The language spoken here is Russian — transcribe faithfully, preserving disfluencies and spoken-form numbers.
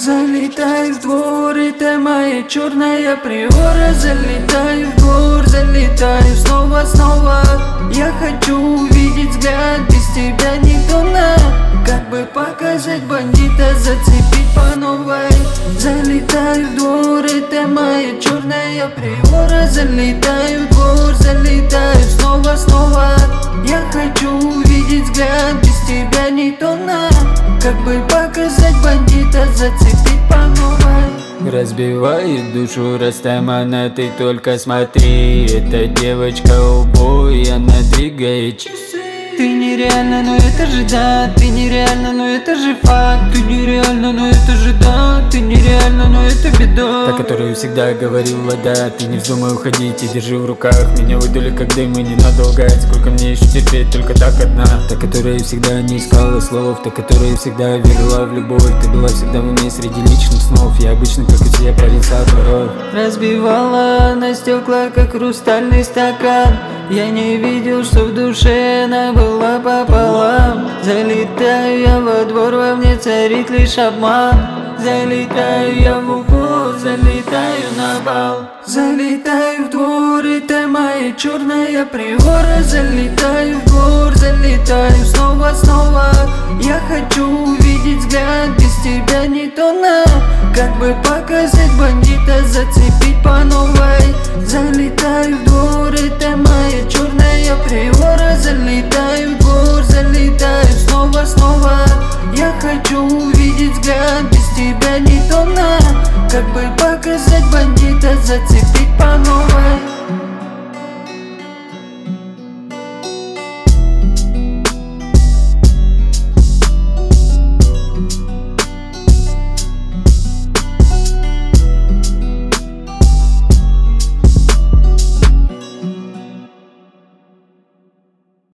Залетаю в двор, это моя черная приора. Залетаю в двор, залетаю снова-снова. Я хочу увидеть взгляд, без тебя не тона. Как бы показать бандита, зацепить по новой. Залетаю в двор, это моя черная приора. Залетаю в двор, залетаю снова-снова. Я хочу увидеть взгляд, без тебя не тона. Как бы показать бандита, зацепить по новой. Разбивает душу Растамана, ты только смотри. Эта девочка убой, она двигает часы. Ты нереально, но это же да. Ты нереально, но это же факт. Ты нереально, но это же да. Ты нереально, но это беда. Та, которую всегда говорила да. Ты не вздумай уходить и держи в руках. Меня выдули как дым и ненадолго. Сколько мне еще терпеть, только так одна. Та, которая всегда не искала слов. Та, которая всегда верила в любовь. Ты была всегда в уме среди личных снов. Я обычно, как и все, парень с дворов. Разбивала на стекла, как хрустальный стакан. Я не видел, что в душе она была пополам. Залетаю я во двор, во мне царит лишь обман. Залетаю я в угол, залетаю на бал. Залетаю в двор, это моя черная приора. Залетаю в двор, залетаю снова-снова. Я хочу увидеть взгляд, без тебя не тона. Как бы показать бандита, зацепить по новой. Залетаю в двор, это моя черная приора. Залетаю в двор, залетаю снова-снова. Я хочу увидеть взгляд, без тебя не тона. Как бы показать бандита, зацепить по новой.